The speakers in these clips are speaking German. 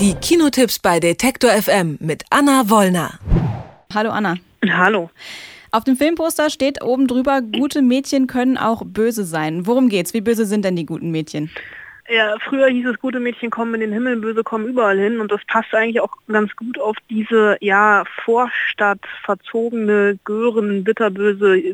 Die Kinotipps bei Detektor FM mit Anna Wollner. Hallo Anna. Hallo. Auf dem Filmposter steht oben drüber, gute Mädchen können auch böse sein. Worum geht's? Wie böse sind denn die guten Mädchen? Ja, früher hieß es, gute Mädchen kommen in den Himmel, böse kommen überall hin. Und das passt eigentlich auch ganz gut auf diese, Vorstadt, verzogene, Gören, bitterböse,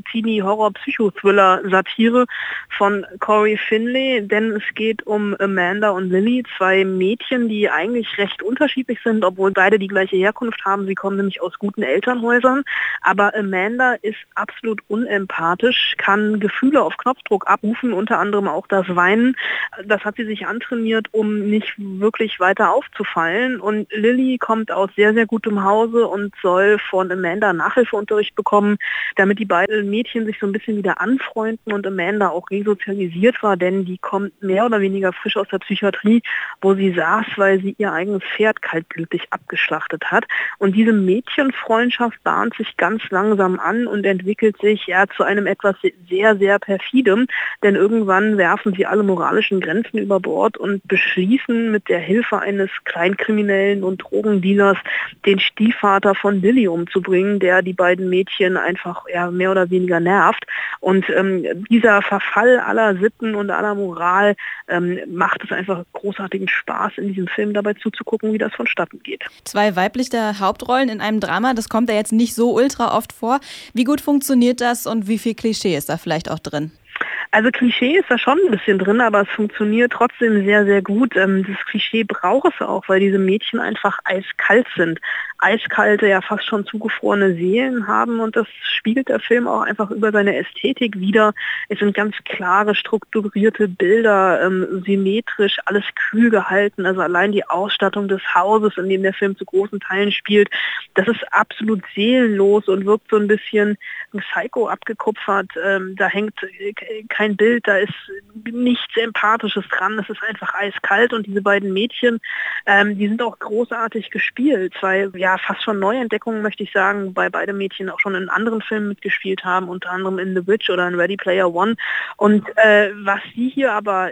Teenie-Horror-Psychothriller-Satire von Cory Finley. Denn es geht um Amanda und Lily, zwei Mädchen, die eigentlich recht unterschiedlich sind, obwohl beide die gleiche Herkunft haben. Sie kommen nämlich aus guten Elternhäusern. Aber Amanda ist absolut unempathisch, kann Gefühle auf Knopfdruck abrufen, unter anderem auch das Weinen. Das hat sie sich antrainiert, um nicht wirklich weiter aufzufallen. Und Lily kommt aus sehr, sehr gutem Hause und soll von Amanda Nachhilfeunterricht bekommen, damit die beiden Mädchen sich so ein bisschen wieder anfreunden und Amanda auch resozialisiert war, denn die kommt mehr oder weniger frisch aus der Psychiatrie, wo sie saß, weil sie ihr eigenes Pferd kaltblütig abgeschlachtet hat. Und diese Mädchenfreundschaft bahnt sich ganz langsam an und entwickelt sich zu einem etwas sehr, sehr perfidem, denn irgendwann werfen sie alle moralischen Grenzen über Bord und beschließen mit der Hilfe eines Kleinkriminellen und Drogendealers den Stiefvater von Lily umzubringen, der die beiden Mädchen einfach mehr oder weniger nervt. Und dieser Verfall aller Sitten und aller Moral macht es einfach großartigen Spaß, in diesem Film dabei zuzugucken, wie das vonstatten geht. Zwei weibliche Hauptrollen in einem Drama, das kommt ja jetzt nicht so ultra oft vor. Wie gut funktioniert das und wie viel Klischee ist da vielleicht auch drin? Also Klischee ist da schon ein bisschen drin, aber es funktioniert trotzdem sehr, sehr gut. Das Klischee braucht es auch, weil diese Mädchen einfach eiskalt sind. Eiskalte, ja fast schon zugefrorene Seelen haben und das spiegelt der Film auch einfach über seine Ästhetik wider. Es sind ganz klare, strukturierte Bilder, symmetrisch, alles kühl gehalten. Also allein die Ausstattung des Hauses, in dem der Film zu großen Teilen spielt, das ist absolut seelenlos und wirkt so ein bisschen Psycho abgekupfert. Da hängt kein Bild, da ist nichts Empathisches dran, es ist einfach eiskalt und diese beiden Mädchen, die sind auch großartig gespielt. Zwei, fast schon Neuentdeckungen, möchte ich sagen, weil beide Mädchen auch schon in anderen Filmen mitgespielt haben, unter anderem in The Witch oder in Ready Player One. Und was sie hier aber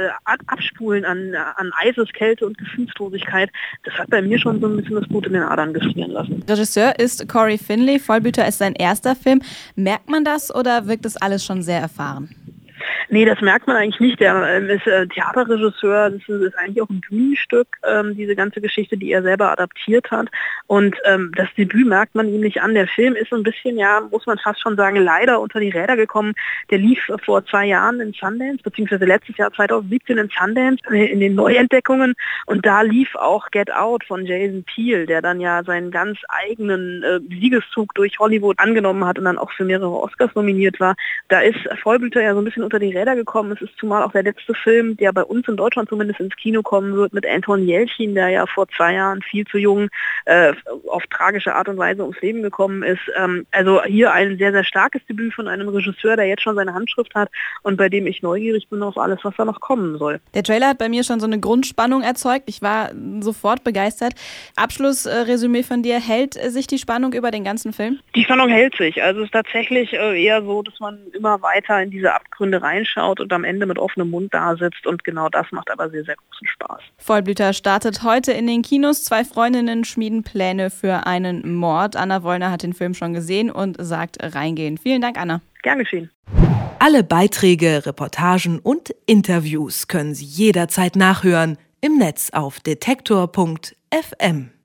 abspulen an Eiseskälte und Gefühlslosigkeit, das hat bei mir schon so ein bisschen das Blut in den Adern gefrieren lassen. Regisseur ist Cory Finley, Vollblüter ist sein erster Film. Merkt man das oder wirkt das alles schon sehr erfahren? Nee, das merkt man eigentlich nicht. Der ist Theaterregisseur, das ist eigentlich auch ein Bühnenstück, diese ganze Geschichte, die er selber adaptiert hat. Und das Debüt merkt man ihm nicht an. Der Film ist so ein bisschen, muss man fast schon sagen, leider unter die Räder gekommen. Der lief vor 2 Jahren in Sundance, beziehungsweise letztes Jahr 2017 in Sundance, in den Neuentdeckungen. Und da lief auch Get Out von Jason Peele, der dann ja seinen ganz eigenen Siegeszug durch Hollywood angenommen hat und dann auch für mehrere Oscars nominiert war. Da ist Vollblüter ja so ein bisschen unter die Räder gekommen. Es ist zumal auch der letzte Film, der bei uns in Deutschland zumindest ins Kino kommen wird, mit Anton Yelchin, der ja vor 2 Jahren viel zu jung auf tragische Art und Weise ums Leben gekommen ist. Also hier ein sehr, sehr starkes Debüt von einem Regisseur, der jetzt schon seine Handschrift hat und bei dem ich neugierig bin auf alles, was da noch kommen soll. Der Trailer hat bei mir schon so eine Grundspannung erzeugt. Ich war sofort begeistert. Abschlussresümee von dir, hält sich die Spannung über den ganzen Film? Die Spannung hält sich. Also es ist tatsächlich eher so, dass man immer weiter in diese Abgründe reinschaut und am Ende mit offenem Mund da sitzt und genau das macht aber sehr, sehr großen Spaß. Vollblüter startet heute in den Kinos. 2 Freundinnen schmieden Pläne für einen Mord. Anna Wollner hat den Film schon gesehen und sagt reingehen. Vielen Dank, Anna. Gern geschehen. Alle Beiträge, Reportagen und Interviews können Sie jederzeit nachhören im Netz auf detektor.fm.